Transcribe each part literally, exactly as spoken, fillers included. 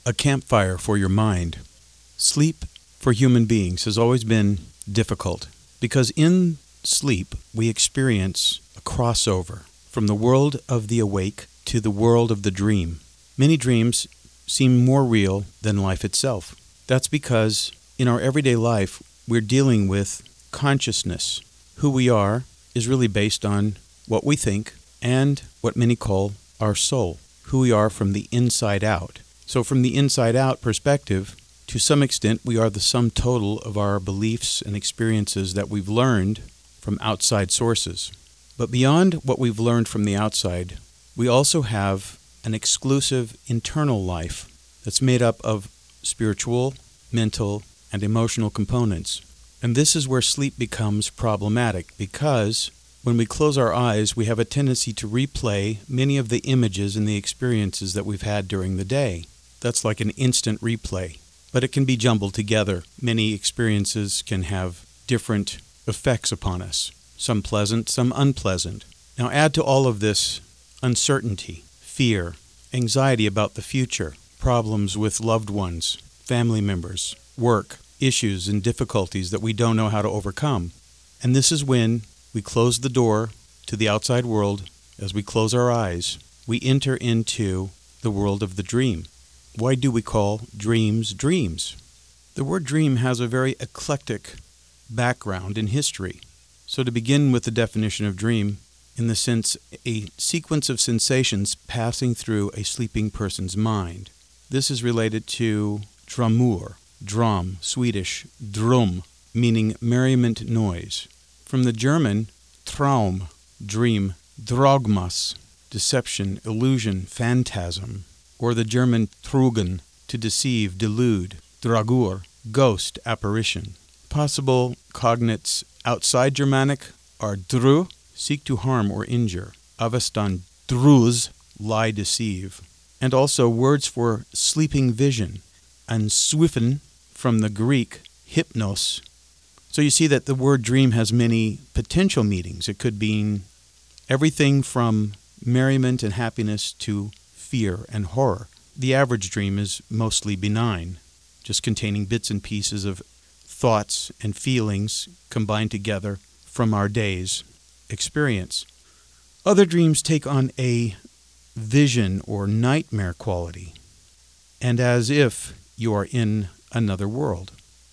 A campfire for your mind. Sleep for human beings has always been difficult because in sleep we experience a crossover from the world of the awake to the world of the dream. Many dreams seem more real than life itself. That's because in our everyday life we're dealing with consciousness. Who we are is really based on what we think and what many call our soul, who we are from the inside out. So from the inside out perspective, to some extent, we are the sum total of our beliefs and experiences that we've learned from outside sources. But beyond what we've learned from the outside, we also have an exclusive internal life that's made up of spiritual, mental, and emotional components. And this is where sleep becomes problematic because when we close our eyes, we have a tendency to replay many of the images and the experiences that we've had during the day. That's like an instant replay, but it can be jumbled together. Many experiences can have different effects upon us, some pleasant, some unpleasant. Now add to all of this uncertainty, fear, anxiety about the future, problems with loved ones, family members, work, issues and difficulties that we don't know how to overcome. And this is when we close the door to the outside world. As we close our eyes, we enter into the world of the dream. Why do we call dreams dreams? The word dream has a very eclectic background in history. So to begin with the definition of dream, in the sense a sequence of sensations passing through a sleeping person's mind. This is related to drömmar, drum, Swedish, drum, meaning merriment noise. From the German Traum, dream, Drogmas, deception, illusion, phantasm, or the German Trugen, to deceive, delude, Dragur, ghost, apparition. Possible cognates outside Germanic are dru, seek to harm or injure, Avestan druz, lie, deceive, and also words for sleeping vision, and swiffen from the Greek hypnos. So you see that the word dream has many potential meanings. It could mean everything from merriment and happiness to fear and horror. The average dream is mostly benign, just containing bits and pieces of thoughts and feelings combined together from our day's experience. Other dreams take on a vision or nightmare quality, and as if you are in another world,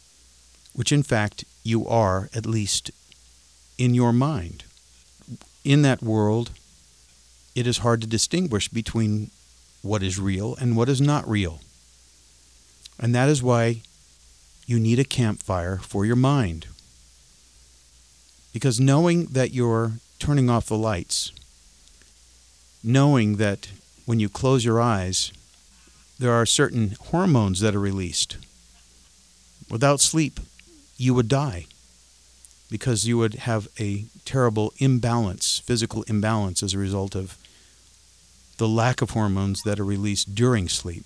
which in fact you are, at least in your mind. In that world, it is hard to distinguish between what is real and what is not real. And that is why you need a campfire for your mind. Because knowing that you're turning off the lights, knowing that when you close your eyes, there are certain hormones that are released. Without sleep, you would die because you would have a terrible imbalance, physical imbalance as a result of the lack of hormones that are released during sleep.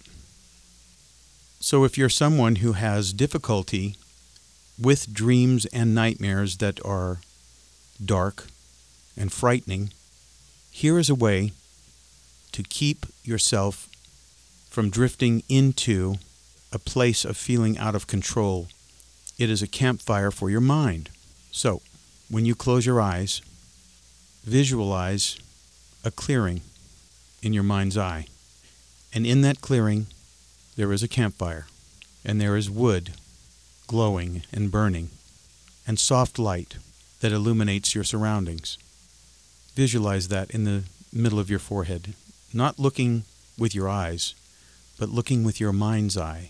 So if you're someone who has difficulty with dreams and nightmares that are dark and frightening, here is a way to keep yourself from drifting into a place of feeling out of control. It is a campfire for your mind. So, when you close your eyes, visualize a clearing in your mind's eye. And in that clearing, there is a campfire, and there is wood glowing and burning, and soft light that illuminates your surroundings. Visualize that in the middle of your forehead, not looking with your eyes, but looking with your mind's eye,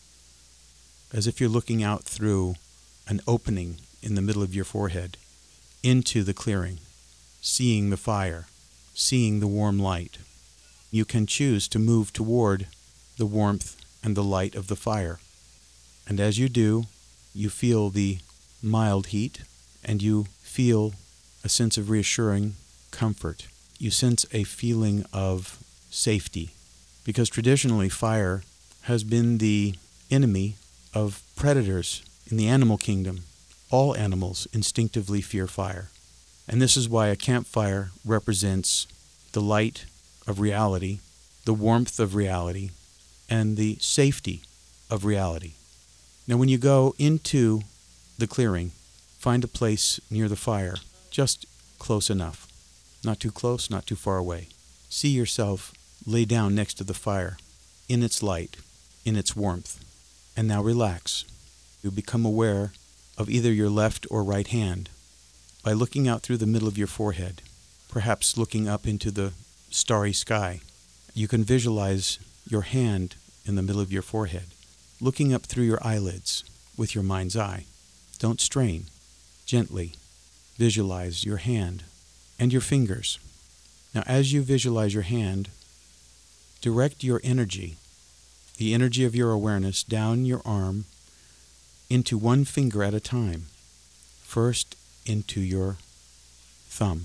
as if you're looking out through an opening in the middle of your forehead into the clearing, seeing the fire, seeing the warm light. You can choose to move toward the warmth and the light of the fire. And as you do, you feel the mild heat, and you feel a sense of reassuring comfort. You sense a feeling of safety, because traditionally fire has been the enemy of predators in the animal kingdom. All animals instinctively fear fire. And this is why a campfire represents the light of reality, the warmth of reality, and the safety of reality. Now, when you go into the clearing, find a place near the fire, just close enough. Not too close, not too far away. See yourself lay down next to the fire, in its light, in its warmth. And now relax. You become aware of either your left or right hand by looking out through the middle of your forehead, perhaps looking up into the starry sky. You can visualize your hand in the middle of your forehead, looking up through your eyelids with your mind's eye. Don't strain. Gently visualize your hand and your fingers. Now, as you visualize your hand, direct your energy, the energy of your awareness, down your arm into one finger at a time. First, into your thumb.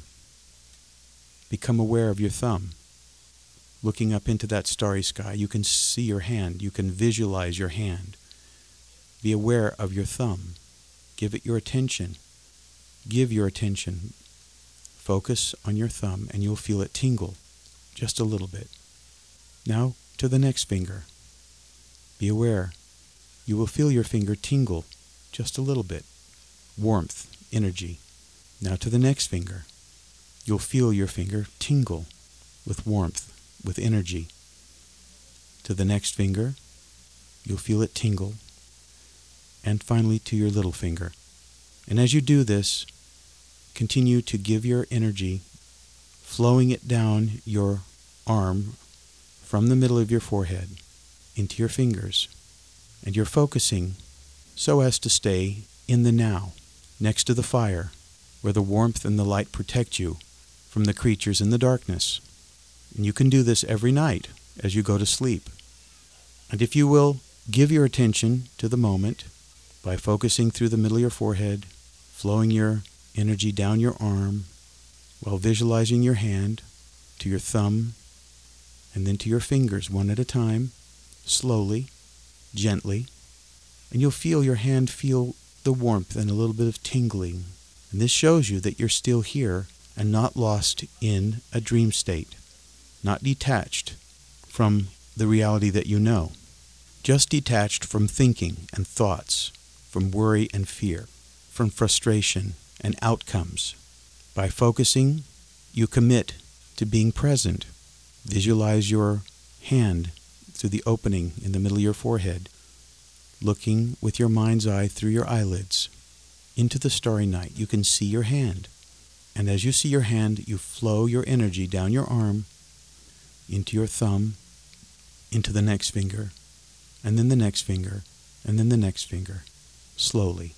Become aware of your thumb. Looking up into that starry sky, you can see your hand. You can visualize your hand. Be aware of your thumb. Give it your attention. Give your attention. Focus on your thumb, and you'll feel it tingle just a little bit. Now to the next finger. Be aware. You will feel your finger tingle just a little bit. Warmth, energy. Now to the next finger. You'll feel your finger tingle with warmth, with energy. To the next finger. You'll feel it tingle. And finally to your little finger. And as you do this, continue to give your energy, flowing it down your arm from the middle of your forehead into your fingers. And you're focusing so as to stay in the now, next to the fire, where the warmth and the light protect you from the creatures in the darkness. And you can do this every night as you go to sleep. And if you will give your attention to the moment by focusing through the middle of your forehead, flowing your energy down your arm while visualizing your hand to your thumb and then to your fingers one at a time, slowly, gently, and you'll feel your hand feel the warmth and a little bit of tingling. And this shows you that you're still here and not lost in a dream state, not detached from the reality that you know, just detached from thinking and thoughts, from worry and fear, from frustration and outcomes. By focusing, you commit to being present. Visualize your hand through the opening in the middle of your forehead, looking with your mind's eye through your eyelids into the starry night. You can see your hand. And as you see your hand, you flow your energy down your arm, into your thumb, into the next finger, and then the next finger, and then the next finger, slowly.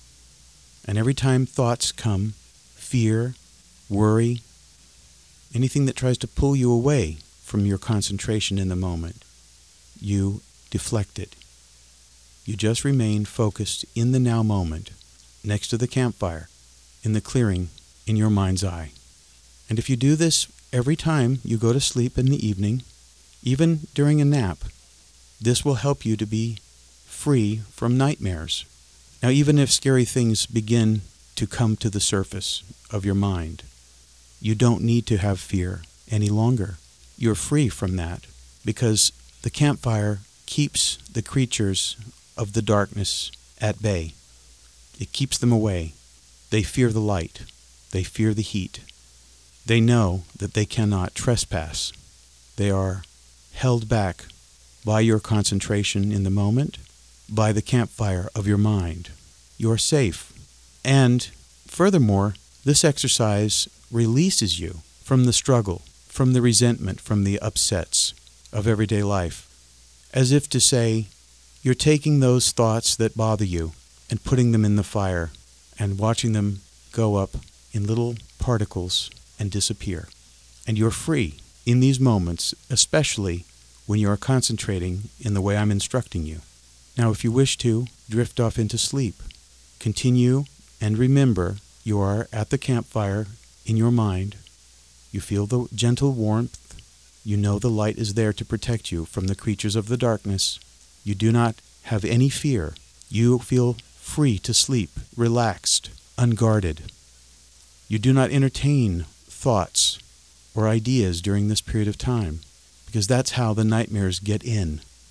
And every time thoughts come, fear, worry, anything that tries to pull you away from your concentration in the moment, you deflect it. You just remain focused in the now moment, next to the campfire, in the clearing, in your mind's eye. And if you do this every time you go to sleep in the evening, even during a nap, this will help you to be free from nightmares. Now, even if scary things begin to come to the surface of your mind, you don't need to have fear any longer. You're free from that because the campfire keeps the creatures of the darkness at bay. It keeps them away. They fear the light. They fear the heat. They know that they cannot trespass. They are held back by your concentration in the moment, by the campfire of your mind. You are safe. And furthermore, this exercise releases you from the struggle, from the resentment, from the upsets of everyday life. As if to say, you're taking those thoughts that bother you and putting them in the fire and watching them go up in little particles and disappear. And you're free in these moments, especially when you are concentrating in the way I'm instructing you. Now, if you wish to, drift off into sleep. Continue and remember you are at the campfire in your mind. You feel the gentle warmth. You know the light is there to protect you from the creatures of the darkness. You do not have any fear. You feel free to sleep, relaxed, unguarded. You do not entertain thoughts or ideas during this period of time, because that's how the nightmares get in.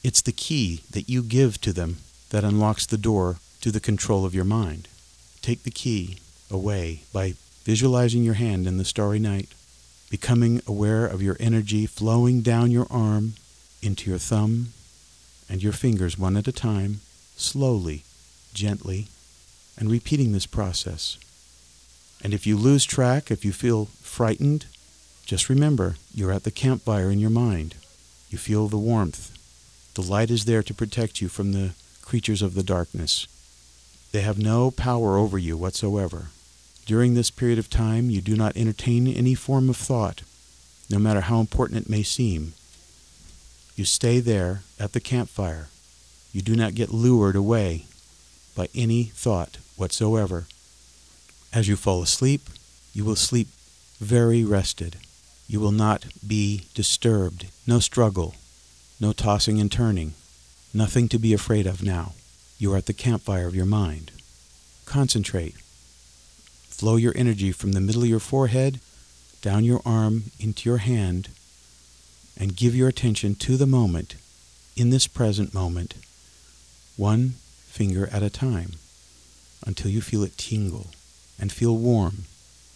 It's the key that you give to them that unlocks the door to the control of your mind. Take the key away by visualizing your hand in the starry night, becoming aware of your energy flowing down your arm into your thumb and your fingers one at a time, slowly, gently, and repeating this process. And if you lose track, if you feel frightened, just remember you're at the campfire in your mind. You feel the warmth. The light is there to protect you from the creatures of the darkness. They have no power over you whatsoever. During this period of time, you do not entertain any form of thought, no matter how important it may seem. You stay there at the campfire. You do not get lured away by any thought whatsoever. As you fall asleep, you will sleep very rested. You will not be disturbed. No struggle, no tossing and turning. Nothing to be afraid of now. You are at the campfire of your mind. Concentrate. Flow your energy from the middle of your forehead, down your arm, into your hand, and give your attention to the moment, in this present moment, one finger at a time, until you feel it tingle and feel warm.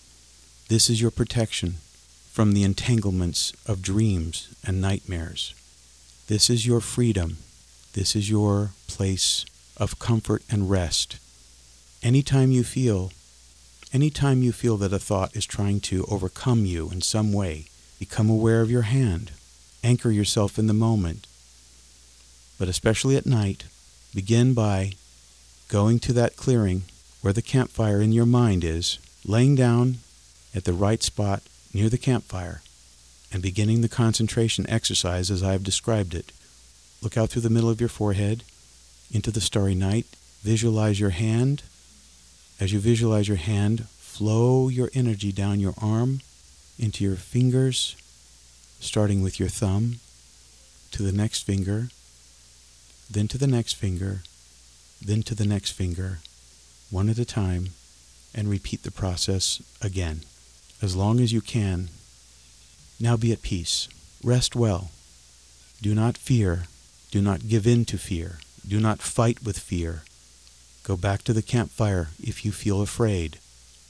This is your protection from the entanglements of dreams and nightmares. This is your freedom. This is your place of comfort and rest. Anytime you feel, anytime you feel that a thought is trying to overcome you in some way, become aware of your hand. Anchor yourself in the moment. But especially at night, begin by going to that clearing where the campfire in your mind is, laying down at the right spot near the campfire, and beginning the concentration exercise as I have described it. Look out through the middle of your forehead into the starry night. Visualize your hand. As you visualize your hand, flow your energy down your arm into your fingers, starting with your thumb, to the next finger, then to the next finger, then to the next finger, one at a time, and repeat the process again, as long as you can. Now be at peace. Rest well. Do not fear. Do not give in to fear. Do not fight with fear. Go back to the campfire if you feel afraid.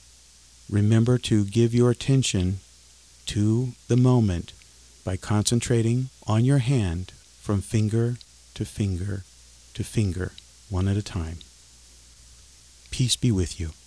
Remember to give your attention to the moment by concentrating on your hand from finger to finger to finger, one at a time. Peace be with you.